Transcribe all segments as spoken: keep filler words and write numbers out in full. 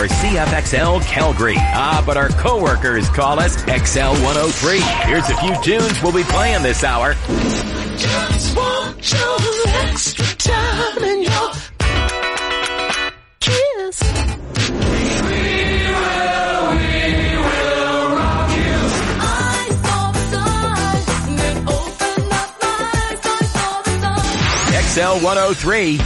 are C F X L Calgary. Ah, but our coworkers call us X L one oh three. Here's a few tunes we'll be playing this hour. Just want your extra time and your kiss. We will, we will rock you. I saw the sun and opened up my eyes. I saw the sun. X L one oh three.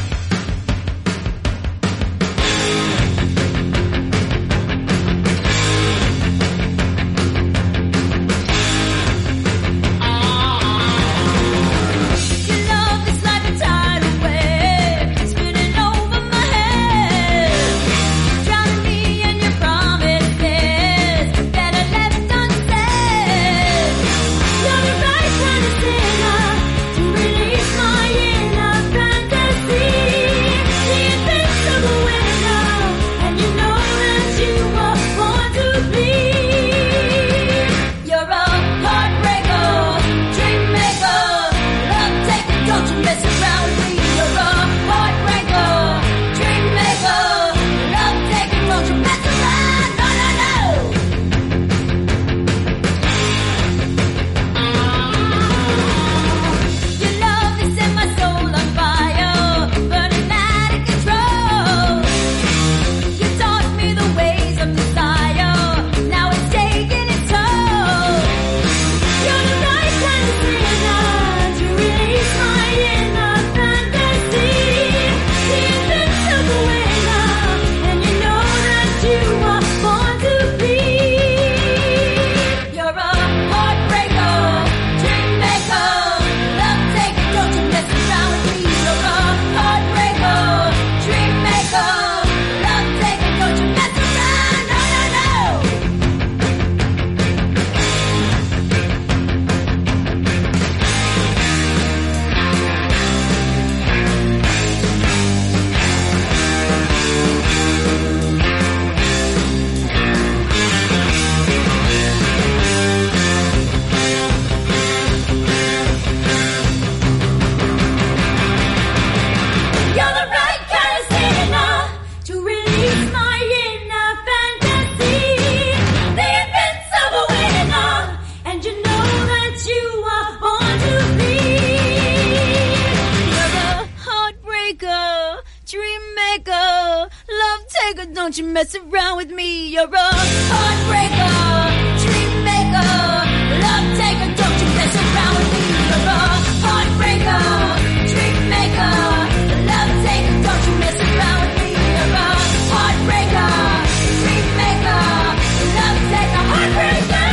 Don't you mess around with me, you're a heartbreaker, dream maker, love taker. Don't you mess around with me, you're a heartbreaker, dream maker, love taker. Don't you mess around with me, you're a heartbreaker, dream maker, love taker, heartbreaker.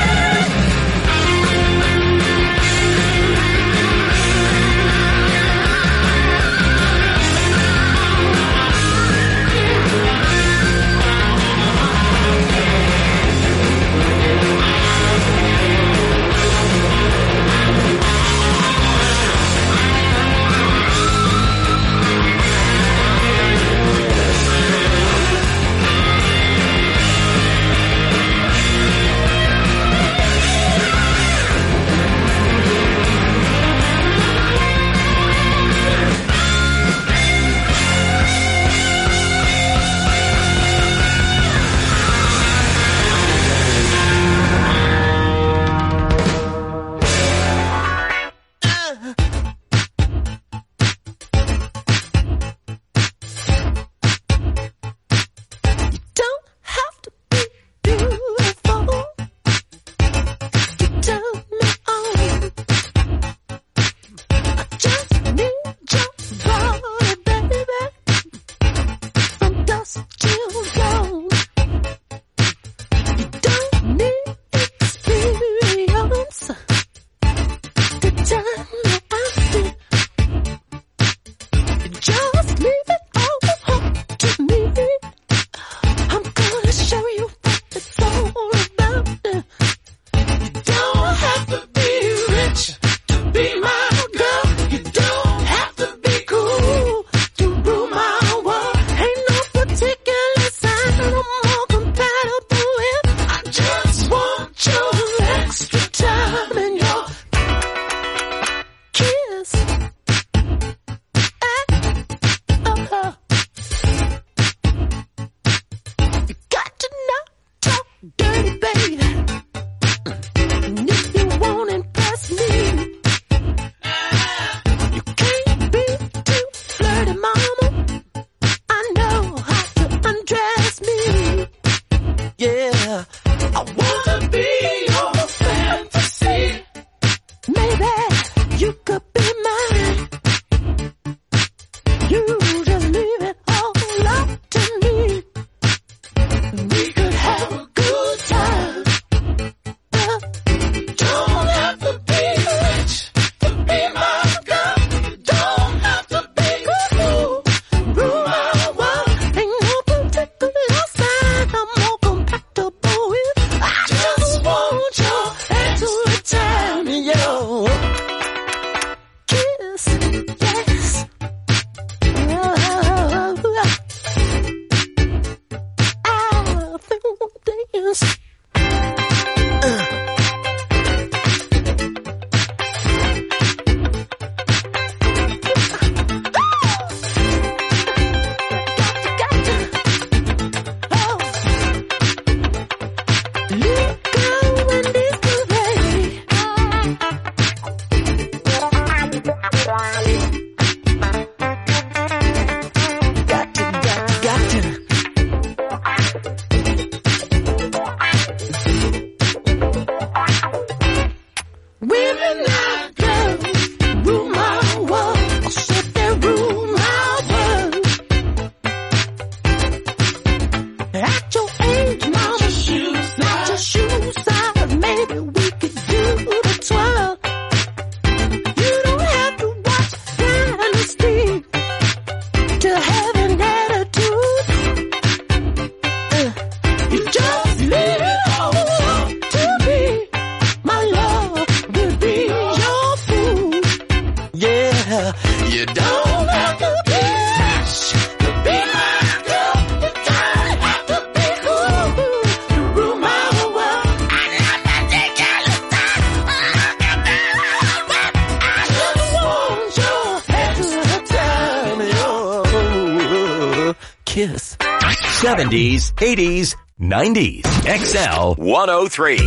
kiss. seventies, eighties, nineties. X L one oh three.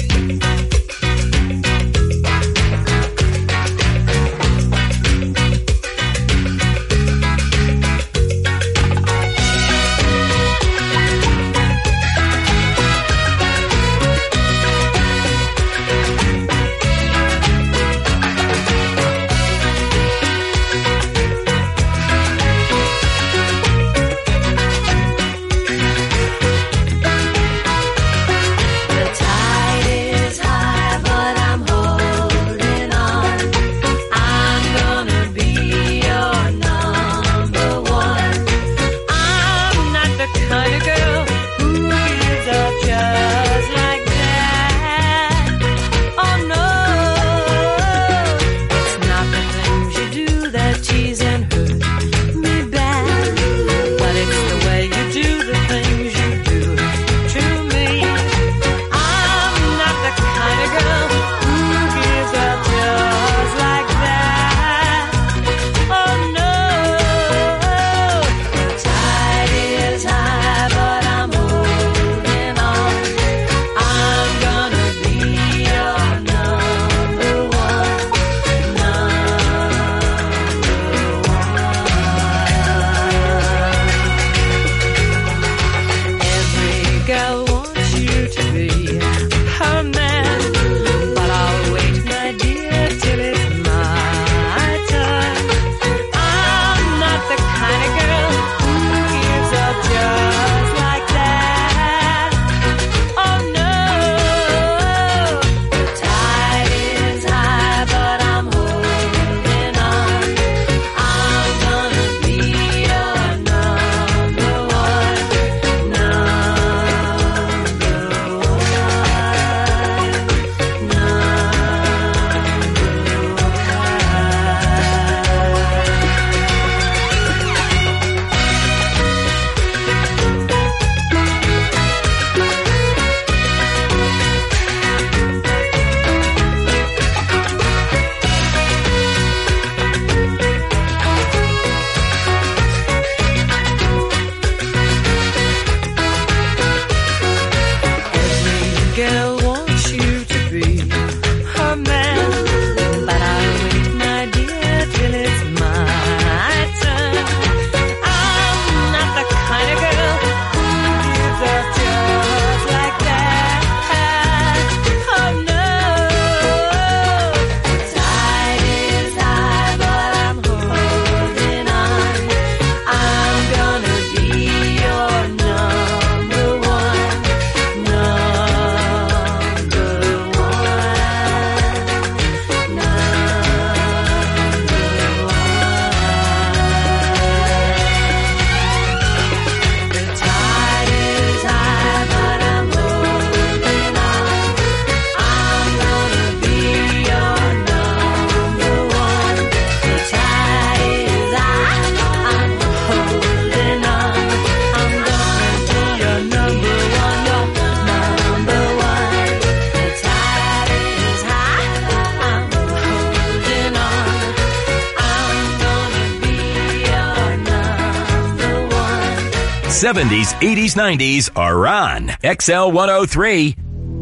seventies, eighties, nineties are on X L one oh three.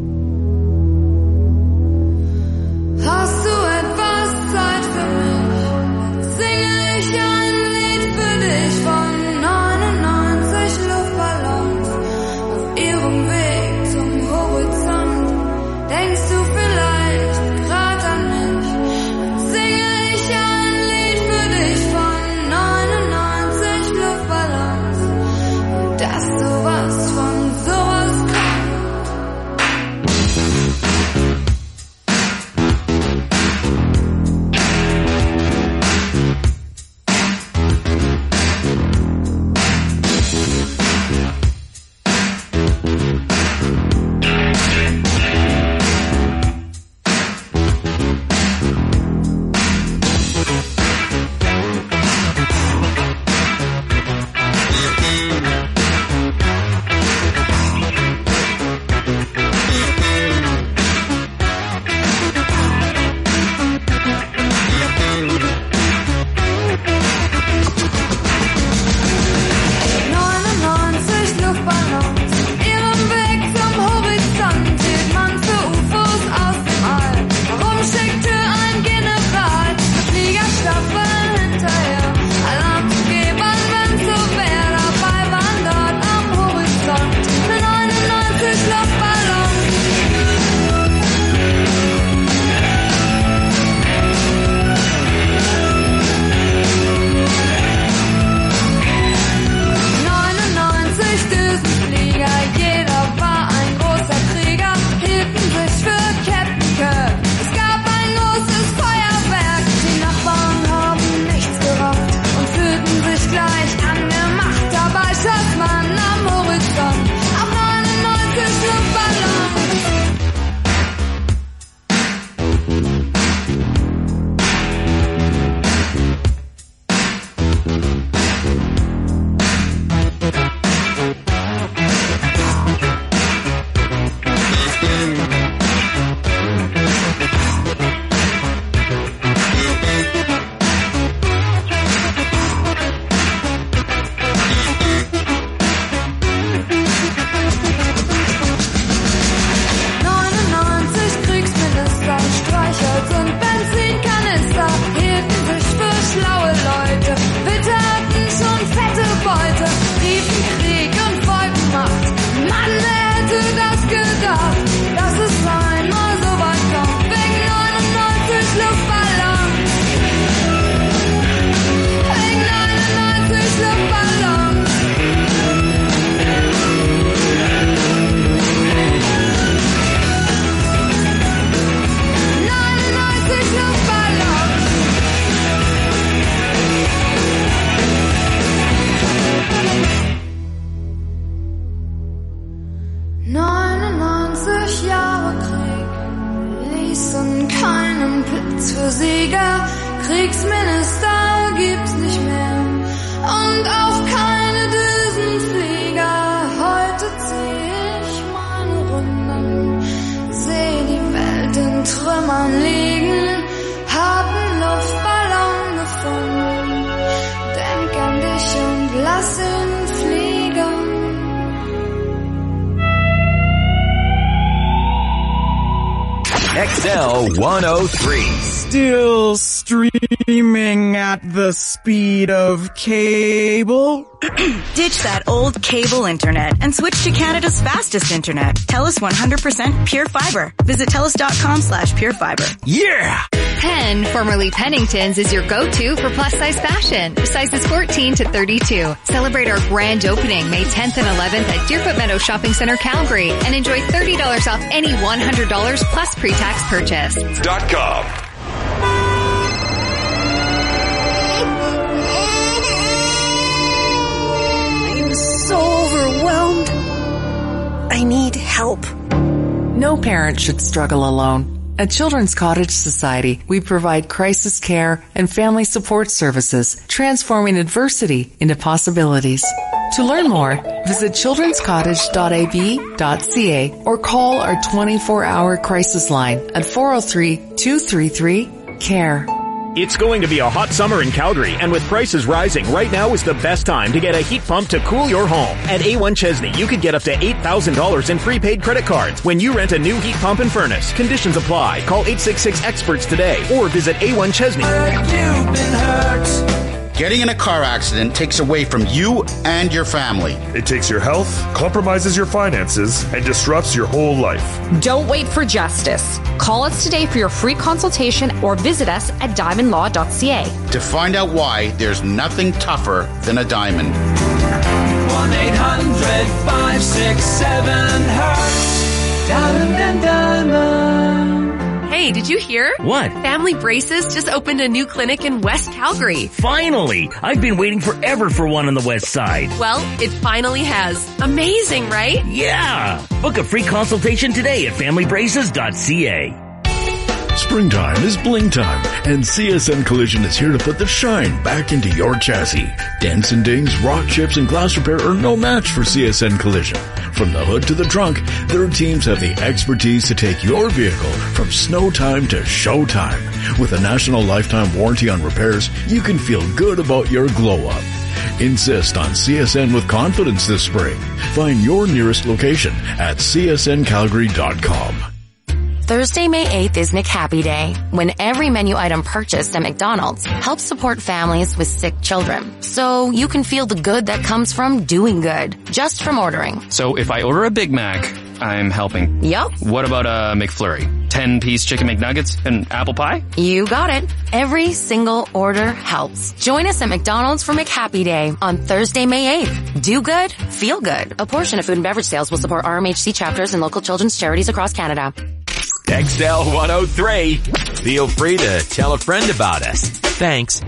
Hast du etwas Zeit für mich? Singe ich ein Lied für dich von neunundneunzig Luftballons auf ihrem Weg zum Horizont. Denkst du vielleicht grad an mich? Dann singe ich ein Lied für dich von neunundneunzig Luftballons. Und dass sowas von sowas kommt. lassen fliegen. X L one oh three. Still streaming at the speed of cable? Ditch that old cable internet and switch to Canada's fastest internet. TELUS one hundred percent Pure Fiber. Visit telus.com slash pure fiber. Yeah! Penn, formerly Pennington's, is your go-to for plus-size fashion. Sizes fourteen to thirty-two. Celebrate our grand opening May tenth and eleventh at Deerfoot Meadow Shopping Center, Calgary, and enjoy thirty dollars off any one hundred dollars plus pre-tax purchase. Dot com. I'm so overwhelmed. I need help. No parent should struggle alone. At Children's Cottage Society, we provide crisis care and family support services, transforming adversity into possibilities. To learn more, visit children's cottage dot a b dot c a or call our twenty-four hour crisis line at four oh three, two three three, C A R E. It's going to be a hot summer in Calgary, and with prices rising, right now is the best time to get a heat pump to cool your home. At A one Chesney, you could get up to eight thousand dollars in prepaid credit cards when you rent a new heat pump and furnace. Conditions apply. Call eight six six experts today or visit A one Chesney. Getting in a car accident takes away from you and your family. It takes your health, compromises your finances, and disrupts your whole life. Don't wait for justice. Call us today for your free consultation or visit us at diamond law dot c a. To find out why, there's nothing tougher than a diamond. one eight hundred five six seven hurts. Diamond and Diamond. Hey, did you hear? What? Family Braces just opened a new clinic in West Calgary. Finally! I've been waiting forever for one on the west side. Well, it finally has. Amazing, right? Yeah! Book a free consultation today at family braces dot c a. Springtime is bling time, and C S N Collision is here to put the shine back into your chassis. Dents and dings, rock chips, and glass repair are no match for C S N Collision. From the hood to the trunk, their teams have the expertise to take your vehicle from snow time to show time. With a national lifetime warranty on repairs, you can feel good about your glow-up. Insist on C S N with confidence this spring. Find your nearest location at c s n calgary dot com. Thursday, May eighth is McHappy Day, when every menu item purchased at McDonald's helps support families with sick children. So you can feel the good that comes from doing good, just from ordering. So if I order a Big Mac, I'm helping. Yup. What about a McFlurry? ten-piece chicken McNuggets and apple pie? You got it. Every single order helps. Join us at McDonald's for McHappy Day on Thursday, May eighth. Do good, feel good. A portion of food and beverage sales will support R M H C chapters and local children's charities across Canada. X L one oh three. Feel free to tell a friend about us. Thanks.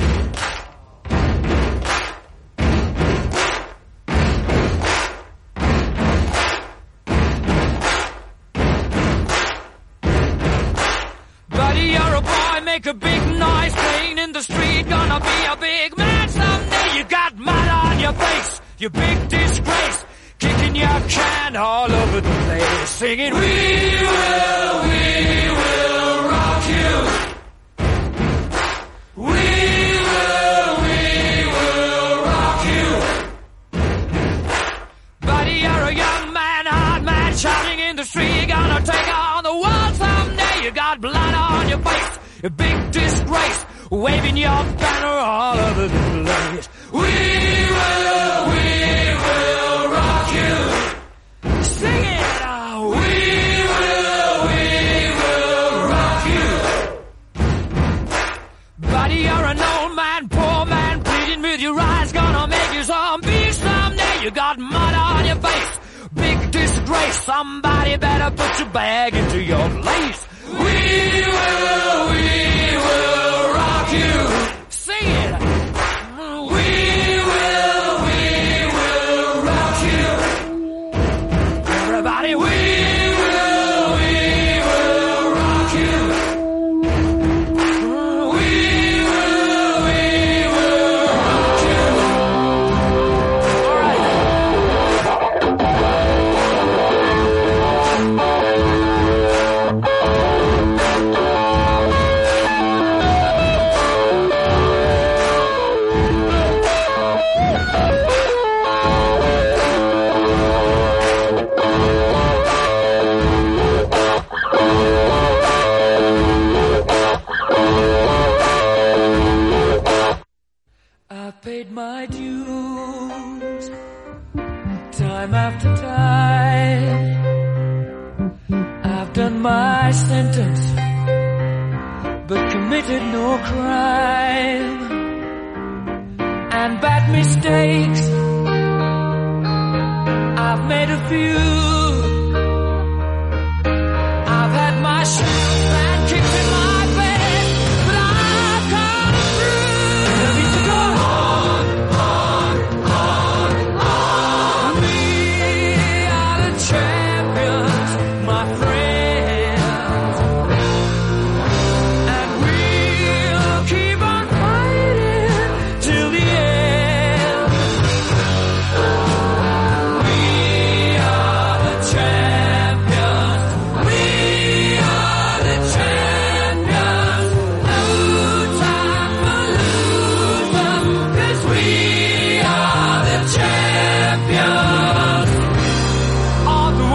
Buddy, you're a boy, make a big noise, playing in the street, gonna be a big man someday. You got mud on your face, you big disgrace, kicking your can all over the place, singing, we will, we will rock you. We will, we will rock you. Buddy, you're a young man, hard man, shouting in the street, gonna take on the world someday. You got blood on your face, a big disgrace, waving your banner all over the place. We will, we will rock you. Sing it out. We will, we will rock you. Buddy, you're an old man, poor man, pleading with your eyes, gonna make you zombie someday. You got mud on your face, big disgrace, somebody better put your bag into your place. We will, we will rock you. Sing it. We will, we will rock you. Everybody, we will, we will rock you. We will, we will rock you. All right. my dues. Time after time, I've done my sentence, but committed no crime. And bad mistakes, I've made a few. I've had my shouts and kicks in my bed, but I've come through. I need to go on, on, on, on. We are the champions, my friends, and we'll keep on fighting till the end. We are the champions. We are the champions. No time for losing, 'cause we are the champions of the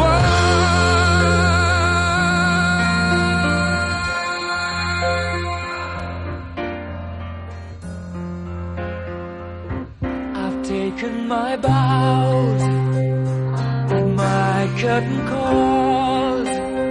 world. I've taken my bows and my curtain calls.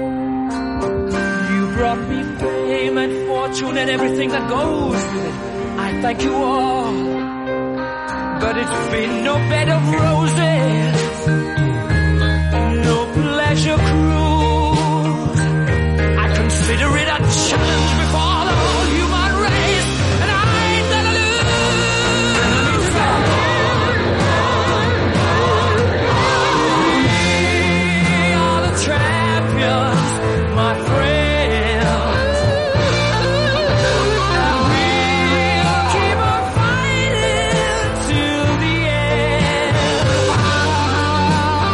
You brought me fame and fortune and everything that goes with it. I thank you all, but it's been no bed of roses, no pleasure cruise. I consider it a challenge before the whole human race, and I ain't gonna lose. We are the champions, my friends, and we'll keep on fighting till the end.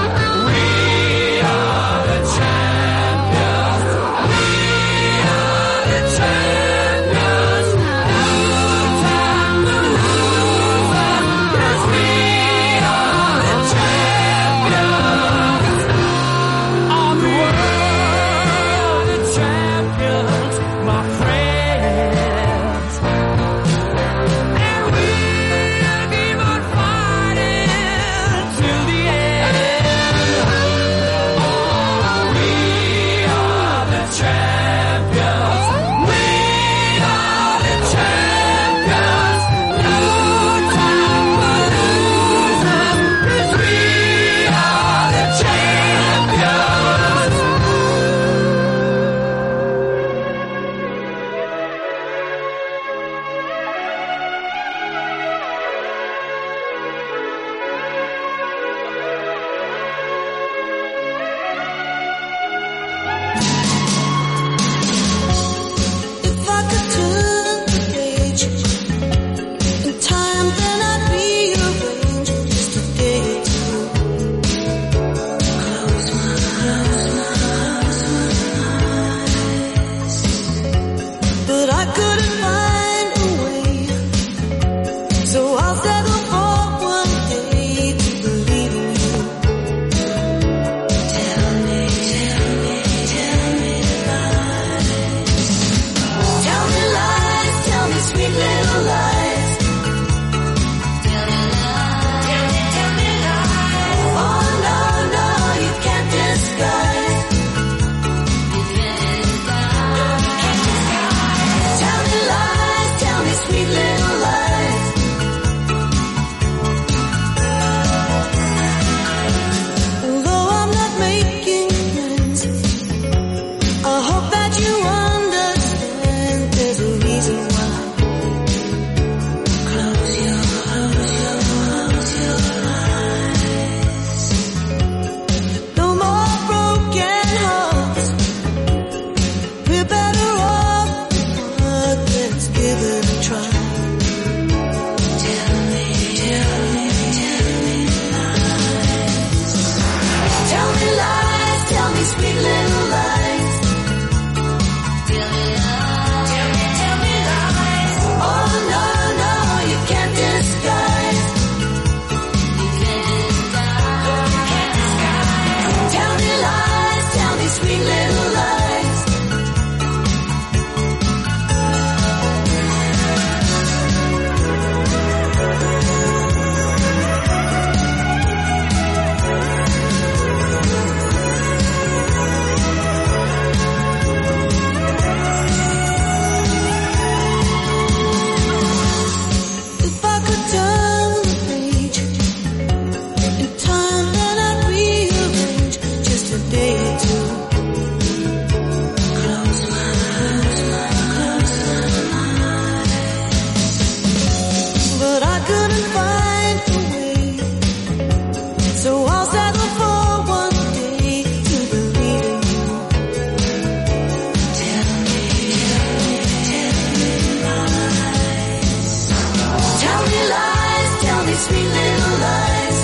sweet little lies.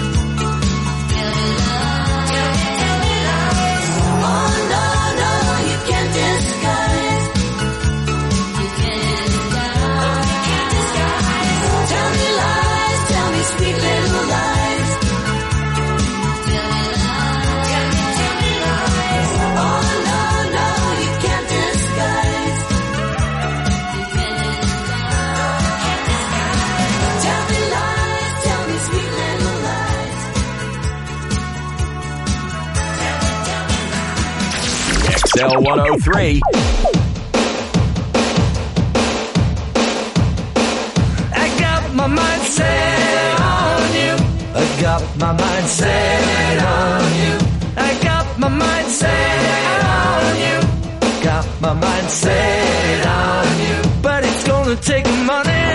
Oh no, no, you can't disguise. You can't disguise. Tell me lies, tell me sweet little lies. Tell me lies, tell me lies. Oh no, no, you can't disguise. You can't disguise. Tell me lies, tell me sweet little lies. X L one oh three. I got my mind set on you. I got my mind set on you. I got my mind set on you. Got my mind set on you. But it's gonna take money.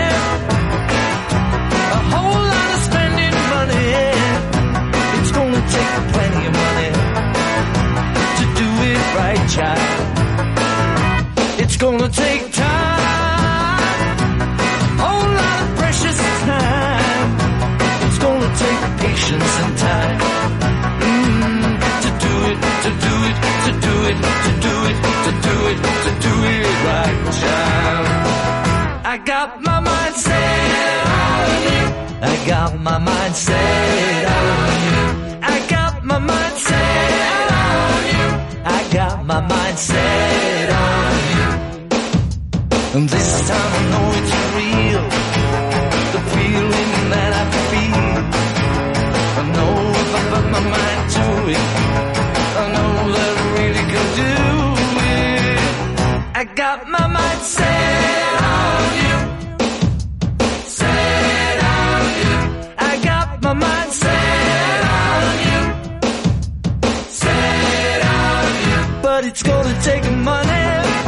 A whole lot of spending money. It's gonna take plenty of money to do it right, child. It's gonna take time. Whole lot of precious time. It's gonna take patience and time. Mm, to do it, to do it, to do it, to do it, to do it, to do it right, child. I got my mind set on you. I got my mind set on you. I got my mind set on you. I got my mind set on you. And this time I know it's real. The feeling that I feel. I know if I put my mind to it, I know that I really can do it. I got my mind set on you. Set on you. I got my mind set on you. Set on you. But it's gonna take money.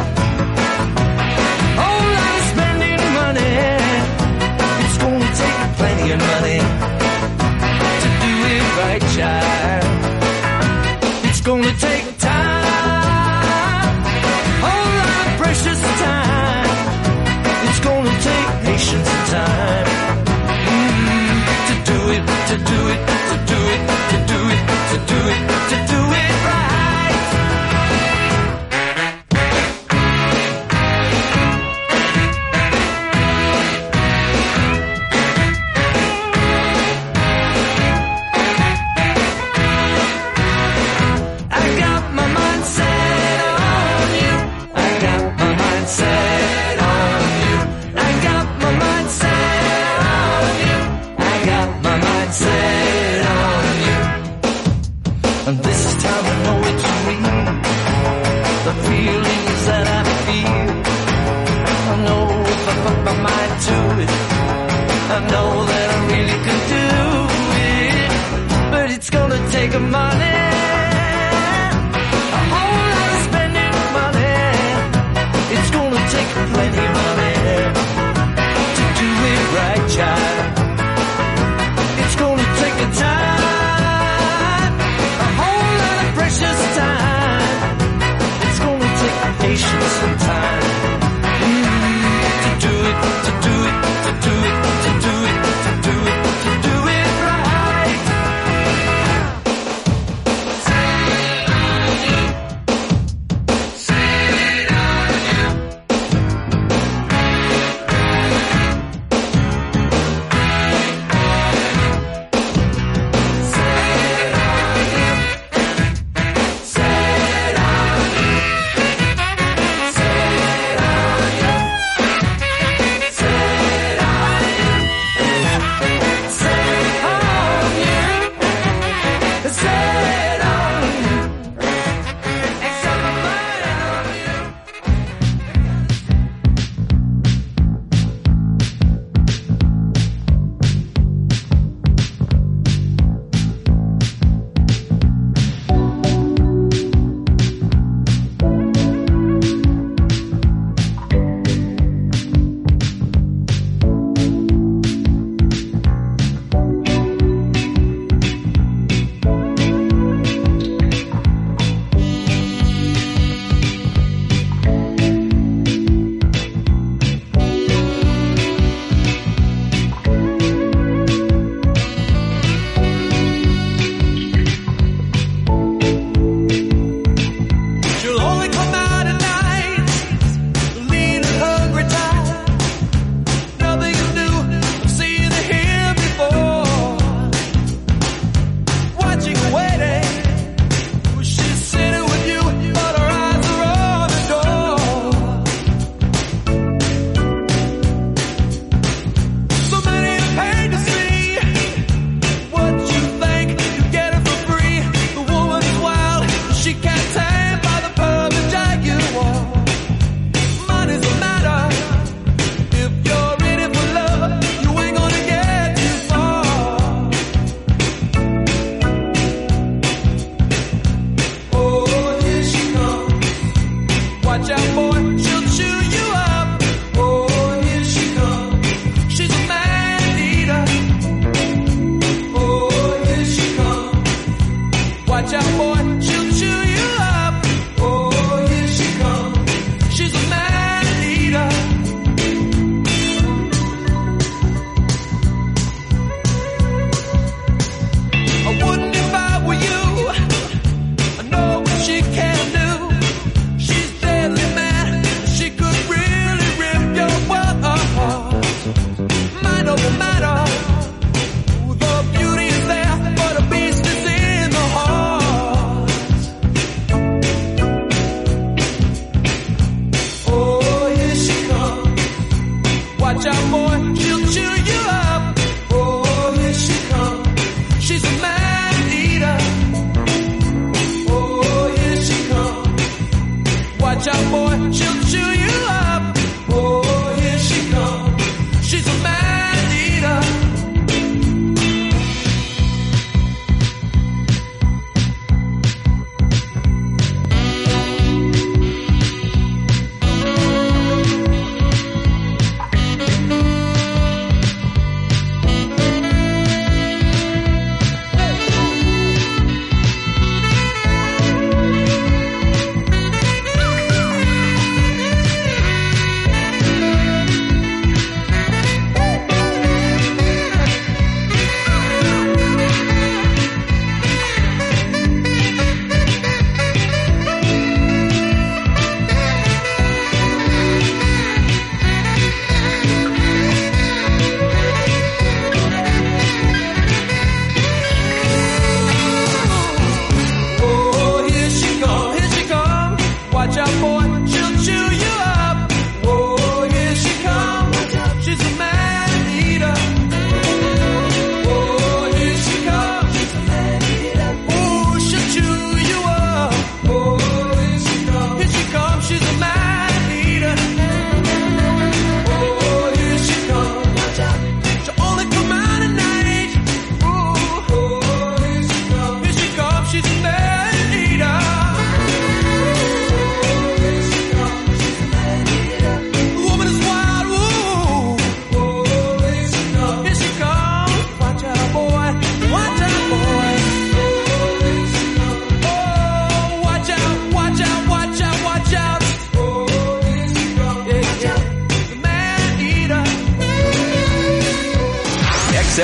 Whole lot of spending money. It's gonna take plenty of money to do it right, child. It's gonna take time. Whole lot of precious time. It's gonna take patience and time. Mm, to do it, to do it, to do it, to do it, to do it, to do it right. I got my mind set on you. I got my mind set on you. I got my mind set on you. I got my mind set on you. And this time I know it's real. The feelings that I feel. I know if I put my mind to it, I know that I really can do it. But it's gonna take a money. A whole lot of spending money. It's gonna take plenty of money to do it right, child. It's gonna take a time. A whole lot of precious time. It's gonna take patience and time. Mm, to do it, to do it, to do it, to do it, to do it, to do it right.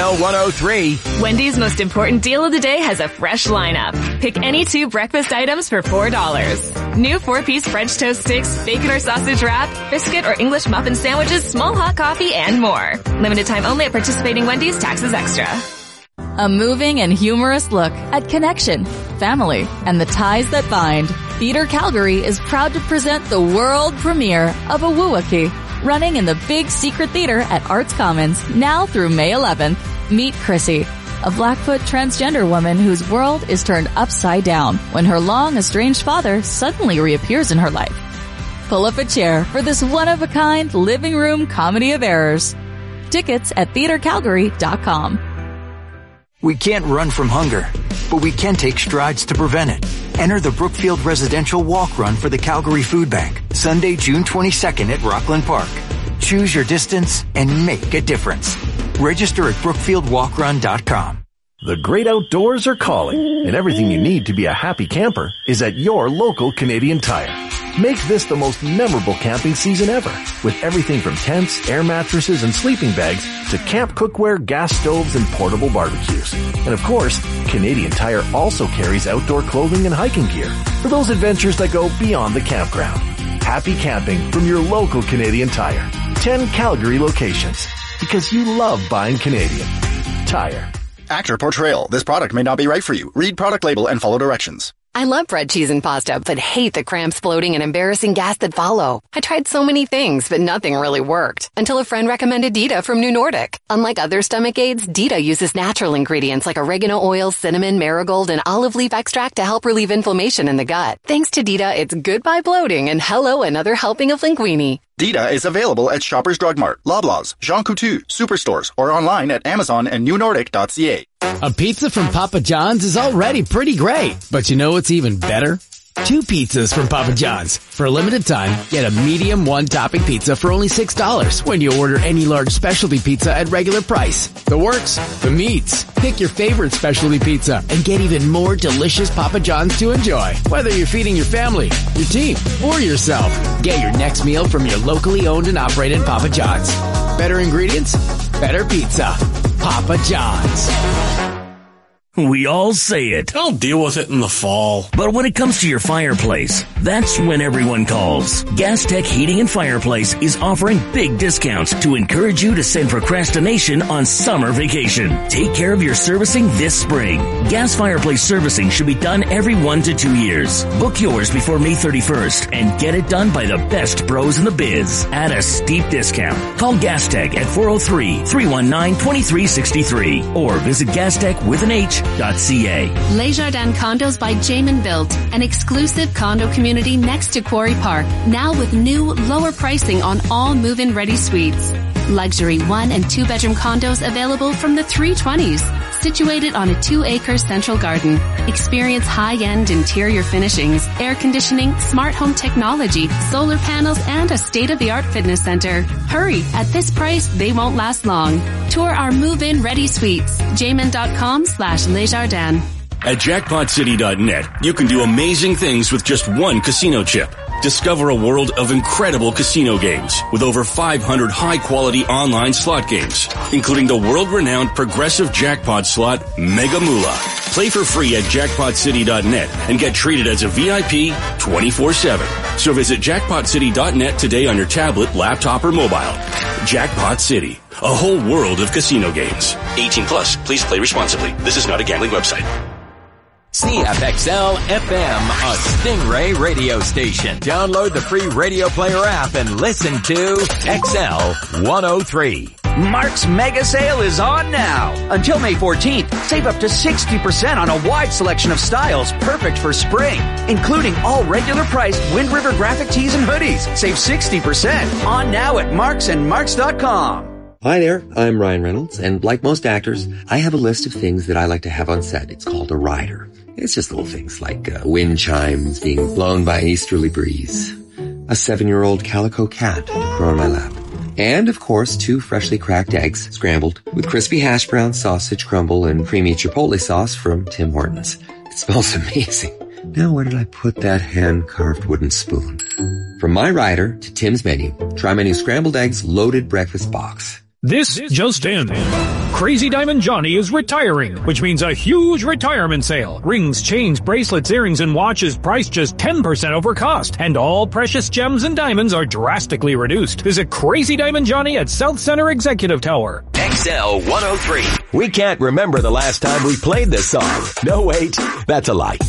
L one oh three. Wendy's most important deal of the day has a fresh lineup. Pick any two breakfast items for four dollars. New four-piece French toast sticks, bacon or sausage wrap, biscuit or English muffin sandwiches, small hot coffee, and more. Limited time only at participating Wendy's, taxes extra. A moving and humorous look at connection, family, and the ties that bind. Theater Calgary is proud to present the world premiere of Awuwaki, running in the Big Secret Theater at Arts Commons now through May eleventh. Meet Chrissy, a Blackfoot transgender woman whose world is turned upside down when her long estranged father suddenly reappears in her life. Pull up a chair for this one-of-a-kind living room comedy of errors. Tickets at theater calgary dot com. We can't run from hunger, but we can take strides to prevent it. Enter the Brookfield Residential Walk Run for the Calgary Food Bank, Sunday, June twenty-second at Rockland Park. Choose your distance and make a difference. Register at brookfield walk run dot com. The great outdoors are calling, and everything you need to be a happy camper is at your local Canadian Tire. Make this the most memorable camping season ever, with everything from tents, air mattresses, and sleeping bags to camp cookware, gas stoves, and portable barbecues. And of course, Canadian Tire also carries outdoor clothing and hiking gear for those adventures that go beyond the campground. Happy camping from your local Canadian Tire. ten Calgary locations, because you love buying Canadian Tire. Actor portrayal. This product may not be right for you. Read product label and follow directions. I love bread, cheese, and pasta, but hate the cramps, bloating, and embarrassing gas that follow. I tried so many things, but nothing really worked. Until a friend recommended Dita from New Nordic. Unlike other stomach aids, Dita uses natural ingredients like oregano oil, cinnamon, marigold, and olive leaf extract to help relieve inflammation in the gut. Thanks to Dita, it's goodbye bloating and hello another helping of linguine. Dita is available at Shoppers Drug Mart, Loblaws, Jean Coutu, Superstores, or online at Amazon and new nordic dot c a. A pizza from Papa John's is already pretty great, but you know what's even better? Two pizzas from Papa John's. For a limited time, get a medium one-topping pizza for only six dollars when you order any large specialty pizza at regular price. The works, the meats. Pick your favorite specialty pizza and get even more delicious Papa John's to enjoy. Whether you're feeding your family, your team, or yourself, get your next meal from your locally owned and operated Papa John's. Better ingredients, better pizza. Papa John's. We all say it. I'll deal with it in the fall. But when it comes to your fireplace, that's when everyone calls. Gas Tech Heating and Fireplace is offering big discounts to encourage you to send procrastination on summer vacation. Take care of your servicing this spring. Gas fireplace servicing should be done every one to two years. Book yours before May thirty-first and get it done by the best pros in the biz at a steep discount. Call Gas Tech at four oh three, three one nine, two three six three or visit gastech with an H .ca. Les Jardins Condos by Jamin Built, an exclusive condo community next to Quarry Park, now with new, lower pricing on all move-in ready suites. Luxury one and two bedroom condos available from the three twenties, situated on a two acre central garden. Experience high-end interior finishings, air conditioning, smart home technology, solar panels, and a state-of-the-art fitness center. Hurry, at this price, they won't last long. Tour our move-in ready suites. Jamin.com slash Lesjardins. At jackpot city dot net, you can do amazing things with just one casino chip. Discover a world of incredible casino games with over five hundred high-quality online slot games, including the world-renowned progressive jackpot slot Mega Moolah. Play for free at jackpot city dot net and get treated as a V I P twenty-four seven. So visit jackpot city dot net today on your tablet, laptop, or mobile. Jackpot City, a whole world of casino games. eighteen plus, please play responsibly. This is not a gambling website. C F X L F M, a Stingray radio station. Download the free Radio Player app and listen to X L one oh three. Mark's Mega Sale is on now. Until May fourteenth, save up to sixty percent on a wide selection of styles perfect for spring, including all regular priced Wind River graphic tees and hoodies. Save sixty percent on now at marks and marks dot com. Hi there, I'm Ryan Reynolds, and like most actors, I have a list of things that I like to have on set. It's called a rider. It's just little things like uh, wind chimes being blown by an easterly breeze, a seven-year-old calico cat to crow on my lap, and, of course, two freshly cracked eggs scrambled with crispy hash brown, sausage crumble, and creamy chipotle sauce from Tim Hortons. It smells amazing. Now where did I put that hand-carved wooden spoon? From my rider to Tim's menu, try my new scrambled eggs loaded breakfast box. This just in. Crazy Diamond Johnny is retiring, which means a huge retirement sale. Rings, chains, bracelets, earrings, and watches priced just ten percent over cost. And all precious gems and diamonds are drastically reduced. Visit Crazy Diamond Johnny at South Center Executive Tower. X L one oh three. We can't remember the last time we played this song. No, wait, that's a lie.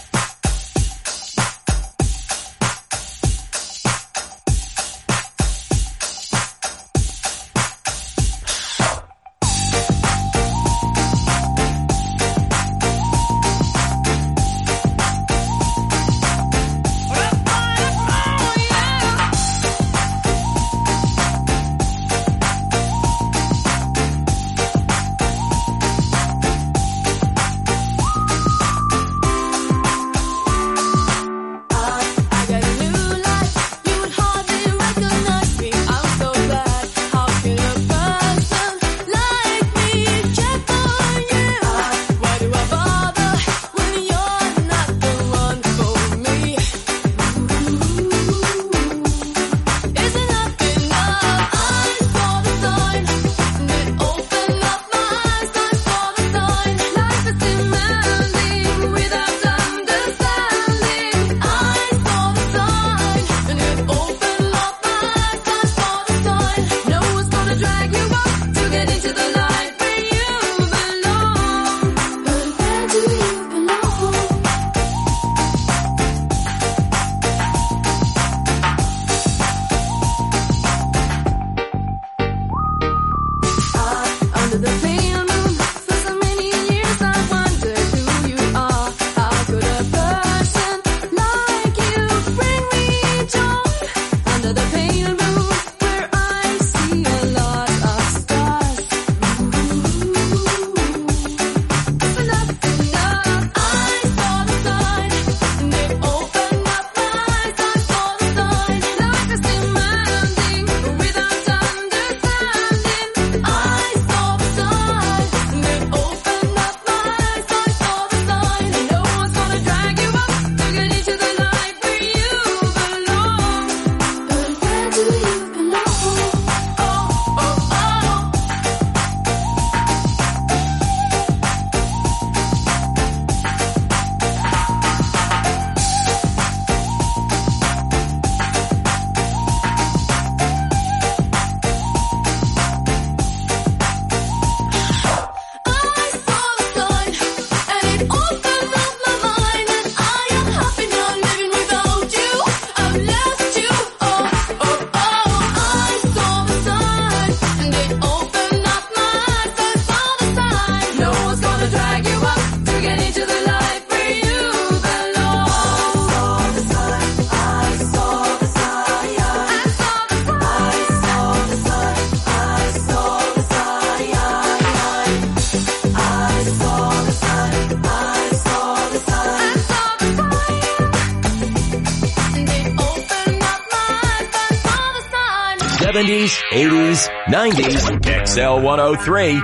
seventies, eighties, nineties, X L one oh three.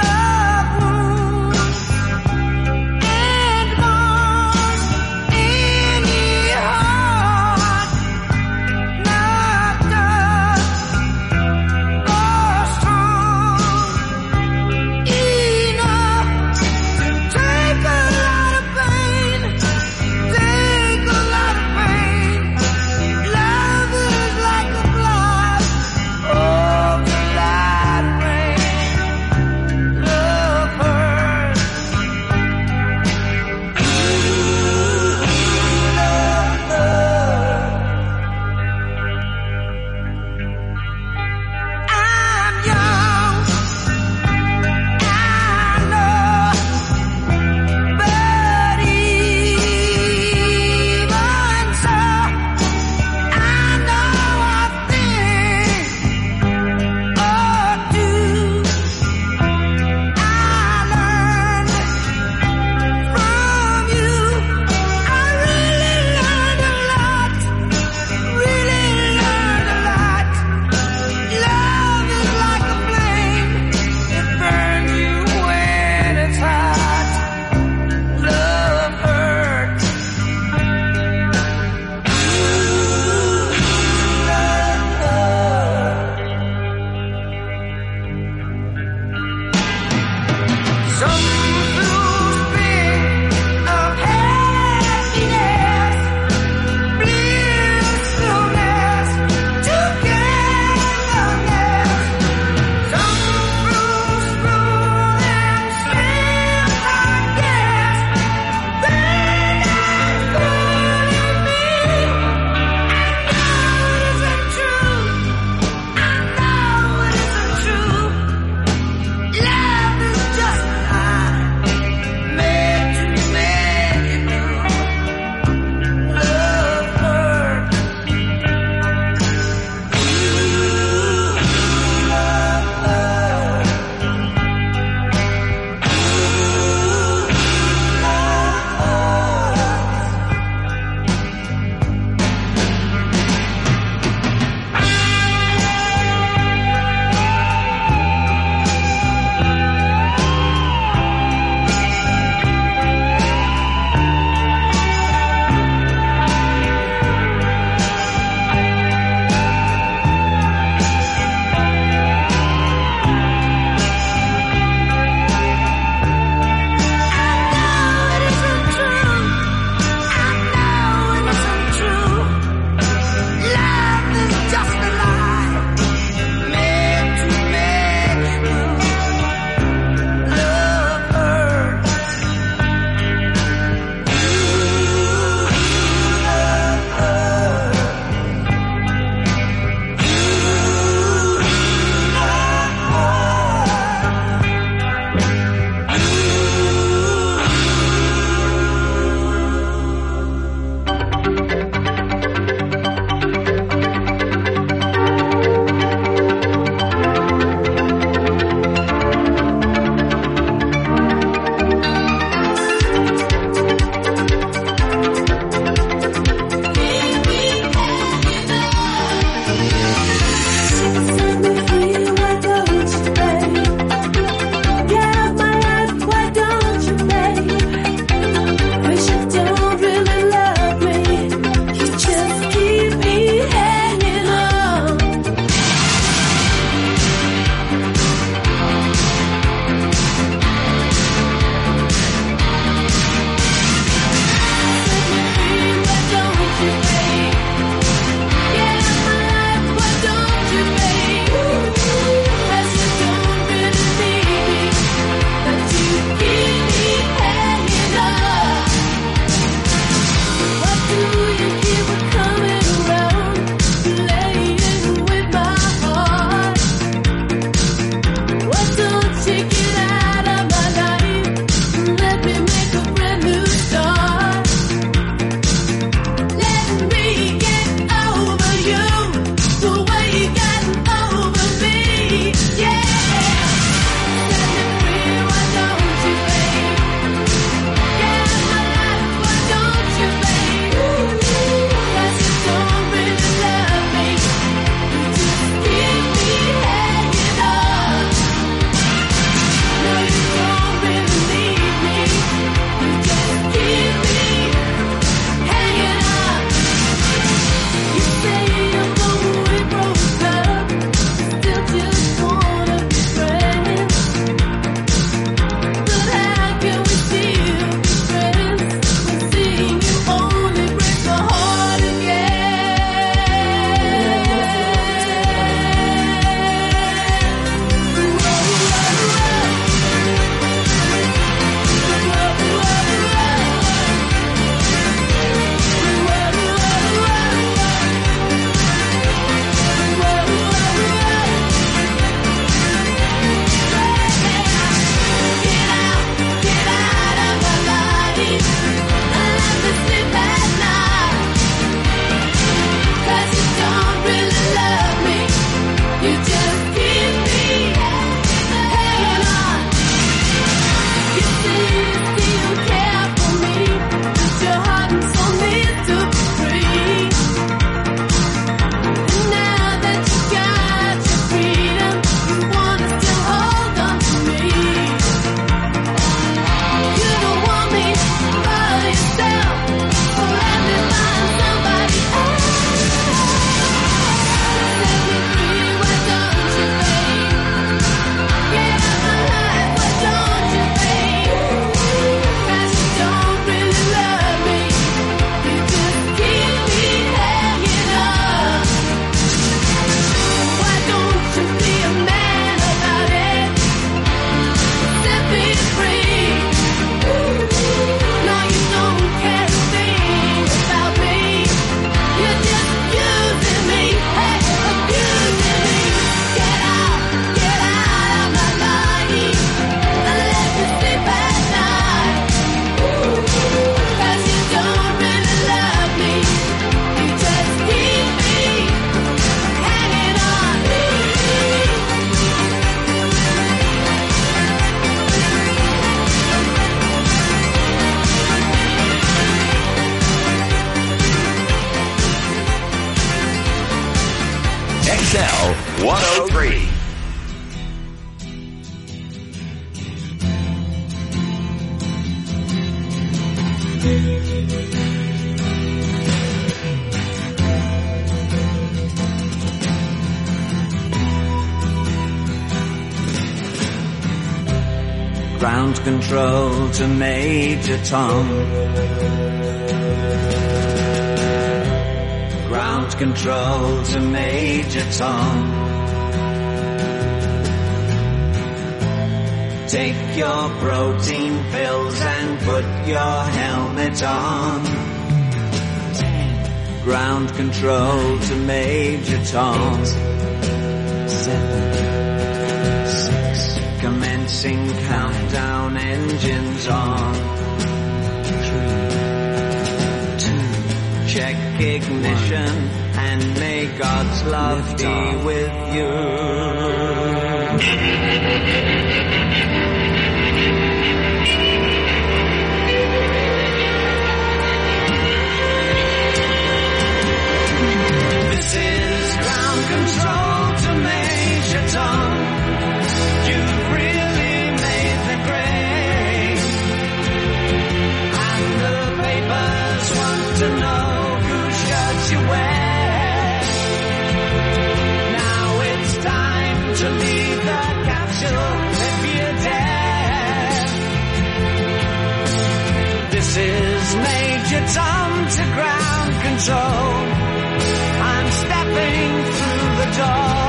Love one oh three. Ground control to Major Tom. Ground control to Major Tom. Take your protein pills and put your helmet on. Ground control to Major Tom. Seven. Commencing countdown, engines on. Three, two, check ignition, and may God's love be with you. This is ground control to Major Tom. You've really made the grade, and the papers want to know whose shirt you wear. Now it's time to leave the capsule if you dare. This is Major Tom to ground control. I'm stepping through the door.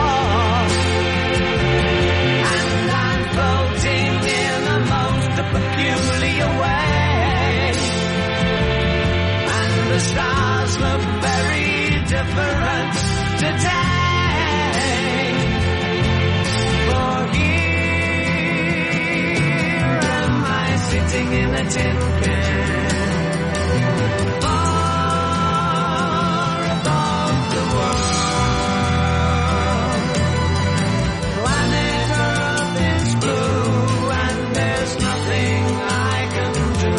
Floating in a most peculiar way, and the stars look very different today. For here am I sitting in a tin can, far above the world. Planet Earth is blue, and there's nothing I can do.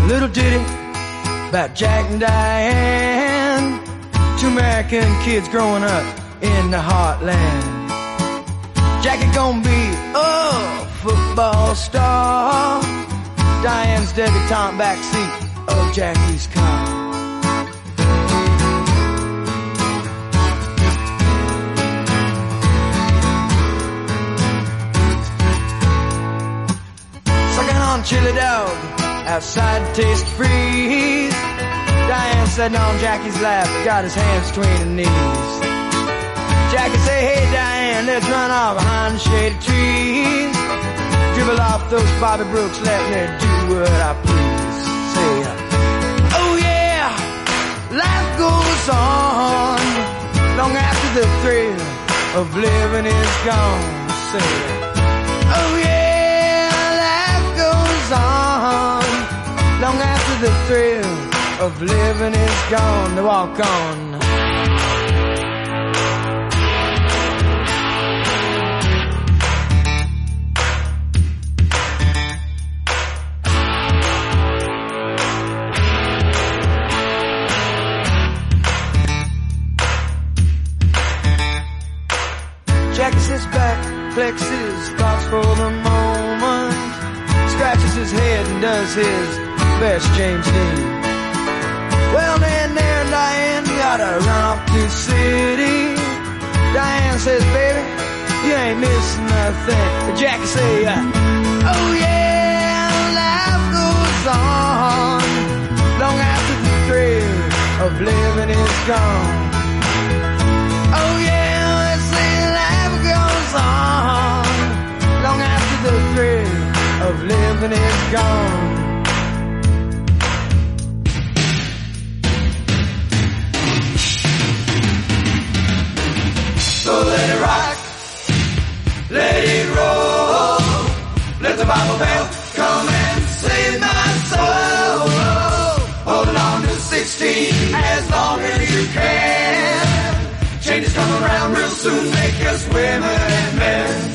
Little ditty about Jack and Diane, two American kids growing up in the heartland. Jackie gonna be a football star, Diane's debutante backseat of Jackie's car. Sucking on chili dog outside Taste Freeze, Diane sitting on Jackie's lap, got his hands between her knees. Jackie say, hey Diane, let's run off behind the shady trees. Dribble off those Bobby Brooks, let me do what I please. Say, oh yeah, life goes on long after the thrill of living is gone. Say, oh yeah, life goes on long after the thrill of living is gone. To walk on. Jackie sits back, flexes, thoughts for the moment, scratches his head and does his best James Dean. Well, then there, Diane, gotta run off to the city. Diane says, baby, you ain't missing nothing. Jackie say, uh, oh yeah, life goes on long after the thrill of living is gone. Oh yeah, let's say life goes on long after the thrill of living is gone. So let it rock, let it roll, let the Bible belt come and save my soul. Holding on to sixteen as long as you can. Changes come around real soon, make us women and men.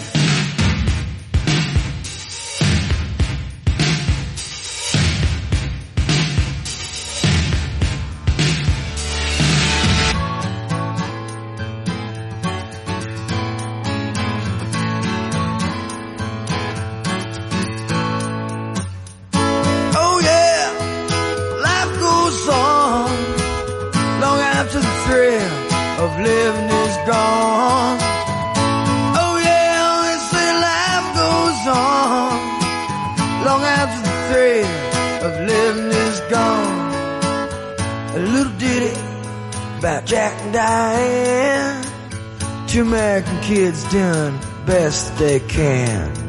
Living is gone. Oh yeah, they say life goes on long after the thrill of living is gone. A little ditty about Jack and Diane, two American kids doing best they can.